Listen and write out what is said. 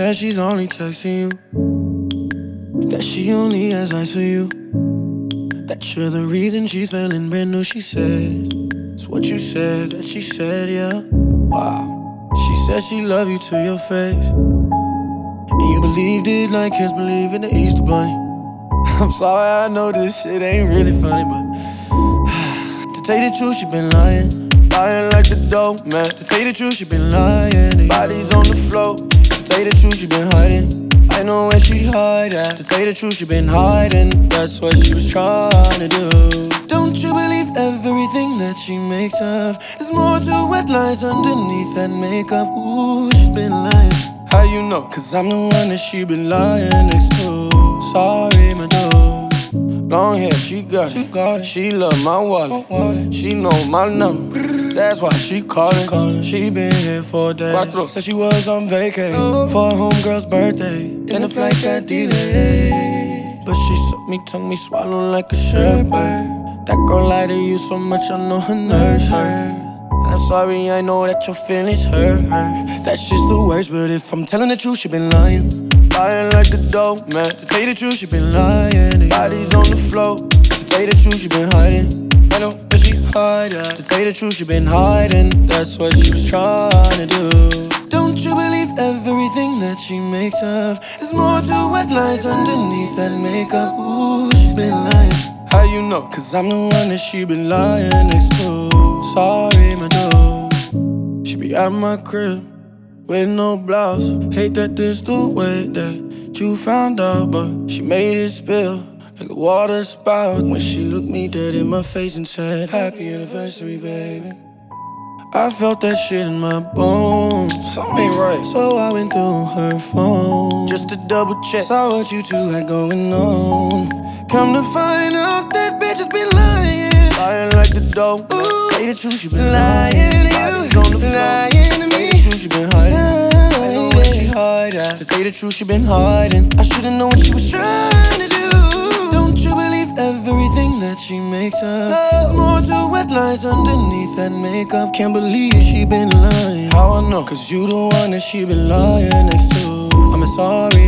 says she's only texting you, that she only has eyes for you, that you're the reason she's feeling brand new. She said, it's what you said, that she said, yeah. Wow. She said she love you to your face, and you believed it like kids believe in the Easter Bunny. I'm sorry, I know this shit ain't really funny, but to tell you the truth, she been lying. Lying like the dope man. To tell you the truth, she been lying. Bodies on the floor. To tell you the truth, she been hiding. I know where she hide at. To tell you the truth, she been hiding. That's what she was trying to do. Don't you believe everything that she makes up? There's more to white lies underneath that makeup. Ooh, she's been lying. How you know? Cause I'm the one that she been lying next to. Sorry, my dude. Long hair, she got it. She love my wallet. She know my number. That's why she callin'. She been here for days. Said she was on vacay for a homegirl's birthday, and the flight got delayed. But she sucked me, tongue me, swallow like a shepherd. That girl lied to you so much, I know her nerves hurt. And I'm sorry, I know that your feelings hurt. That shit's the worst, but if I'm telling the truth, she been lying. Lying like a dope man. To tell you the truth, she been lying. Bodies on the floor. To tell you the truth, she been hiding. I know that she hide at. To tell you the truth, she been hiding. That's what she was trying to do. Don't you believe everything that she makes up? There's more to white lies underneath that makeup. Ooh, she's been lying. How you know? Cause I'm the one that she been lying next to. Sorry, my dude. She be at my crib with no blouse. Hate that this the way that you found out, but she made it spill like a water spout when she looked me dead in my face and said, happy anniversary, baby. I felt that shit in my bones. Something ain't right. So I went through her phone just to double check, saw what you two had going on. Come to find out that bitch has been lying. Lying like the dope. Say the truth, she been lying to you. Lying to me. Say the truth, she been hiding. I know where she hide at. To tell the truth, she been hiding. I should've known what she was trying to do. Don't you believe everything that she makes up? There's more to white lies underneath that makeup. Can't believe she been lying. How I know? Cause you the one that she been lying next to. I'm sorry.